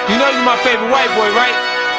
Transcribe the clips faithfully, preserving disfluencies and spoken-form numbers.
You know you my favorite white boy, right?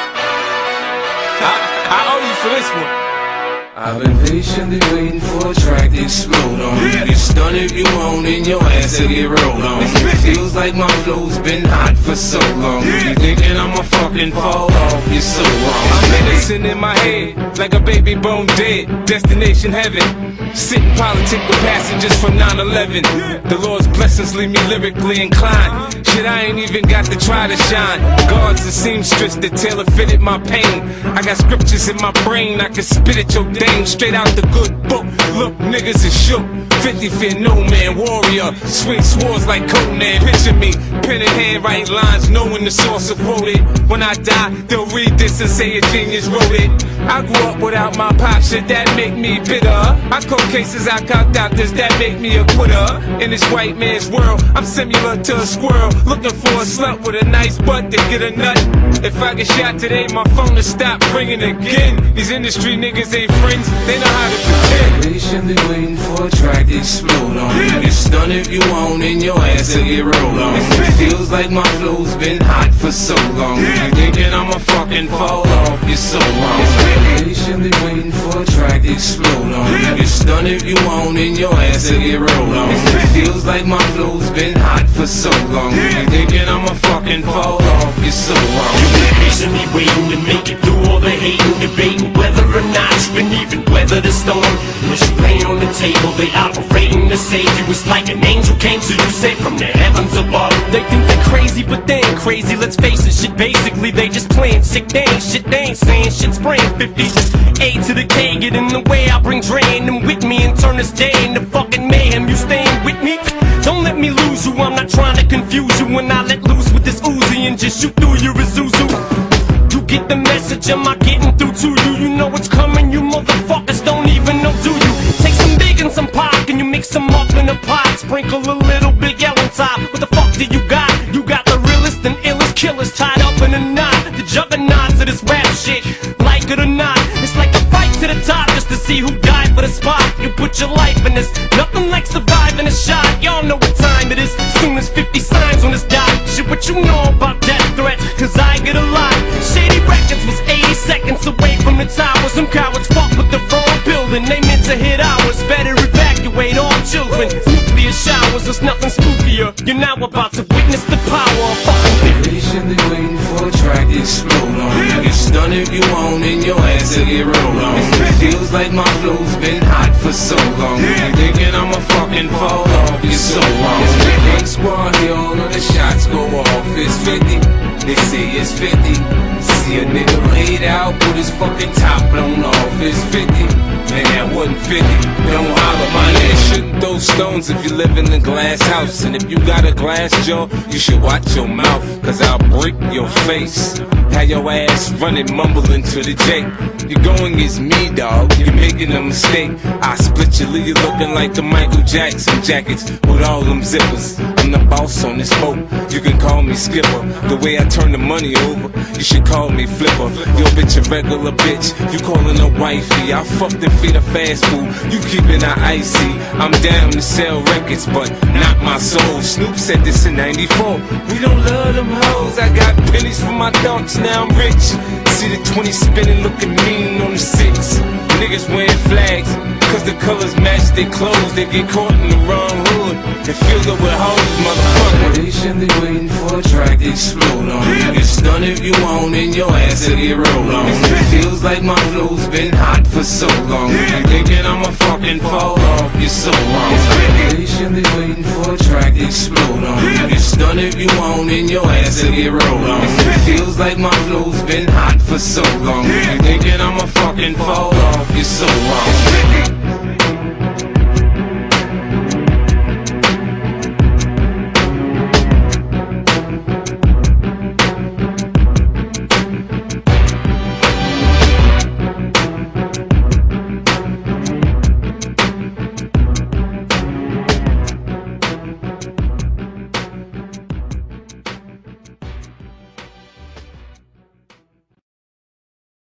I, I owe you for this one. I've been patiently waiting for a track to explode on. You get stunned if you want and your ass will get rolled on. It feels like my flow's been hot for so long. You thinking I'ma fucking fall off, you're so wrong. I'm innocent in my head, like a baby bone dead. Destination heaven, sitting politic with passengers from nine eleven. The Lord's blessings leave me lyrically inclined. Shit, I ain't even got to try to shine. Guards and seamstress that tailor fitted my pain. I got scriptures in my brain, I can spit at your dame straight out the good book. Look, niggas is shook. fifty fear no man, warrior. Swing swords like Conan. Picture me, pen in hand, write lines, knowing the source of quoted. When I die, they'll read this and say a genius wrote it. I grew up without my pop, shit that make me bitter. I call cases, I cocked out this, that make me a quitter. In this white man's world, I'm similar to a squirrel, looking for a slut with a nice butt to get a nut. If I get shot today, my phone will stop ringing again. These industry niggas ain't friends, they know how to pretend. Patiently waiting for a track to explode on. You get stunned if you want and your ass will get rolled on. It feels like my flow's been hot for so long. You thinking I'ma fucking fall off, you're so wrong. Patiently waiting for a track to explode on. You get stunned if you want and your ass will get rolled on. It feels like my flow's been hot for so long. You thinking I'ma fucking fall off, you're so wrong. You've been patiently waiting to make it through all the hating, debating whether or not you can even weather the storm. When you lay on the table, they operating to save you. It's like an angel came to you, saved from the heavens above. They think they're crazy, but they ain't crazy. Let's face it, shit basically they just playing sick. They ain't shit, they ain't saying shit. Spraying fifty, A to the K, get in the way. I bring Dre and them with me and turn this day into fucking mayhem. You staying with me? Don't let me lose you. I'm not trying to confuse you. When I let loose with this Uzi and just shoot through your Isuzu. You get the message, am I getting through to you? You know it's coming, you motherfuckers don't even know, do you? Take some big and some pop and you mix them up in a pot. Sprinkle a little big L on top. What the fuck do you got? You got the realest and illest killers tied up in a knot. The juggernauts of this rap shit, like it or not. It's like a fight to the top just to see who died for the spot. You put your life in this, nothing like surviving a shot. Y'all know what time it is, soon as fifty signs on this dot. Shit, what you know about death threats, cause I get a lot. Shady Records was eighty seconds away from the tower. Some cowards fuck with the wrong building, they meant to hit ours. Better evacuate all children, nuclear showers, there's nothing spookier. You're now about to witness the power of fucking Patiently waiting for a track to explode on. You get stunned if you want and your ass will get rolled on. It feels like my flow's been hot for so long. You thinking I'ma fucking fall off, you're so wrong. Gang squad here, all of the shots go off. It's fifty, they say it's fifty. See a nigga laid out with his fucking top blown off. It's fifty, man that wasn't fifty. Don't holler, my nigga. Shouldn't throw stones if you live in a glass house. And if you got a glass jaw, you should watch your mouth, cause I'll break your face. Have your ass running mumbling to the J. You're going against me, dog, you're making a mistake. I split you, leave you looking like the Michael Jackson jackets with all them zippers. I'm the boss on this boat, you can call me skipper. The way I turn the money over, you should call me flipper. Yo bitch a regular bitch, you calling her wifey. I fucked and feed her fast food, you keeping her icy. I'm down to sell records, but not my soul. Snoop said this in ninety-four, we don't love them hoes. I got pennies for my thoughts, now I'm rich. See the twenty spinning, looking mean on the six. Niggas wearing flags, cause the colors match their clothes. They get caught in the wrong hood and filled up with hoes, motherfucker. Patiently waiting for a track to explode on. You get stunned if you want and your ass will get rolled on. It feels like my flow's been hot for so long. You thinking I'ma fucking fall off, you're so wrong. Patiently waiting for a track to explode on. You get stunned if you want and your ass will get rolled on. It feels like my flow's been hot for so long. You thinking I'ma fucking fall off, you're so wrong.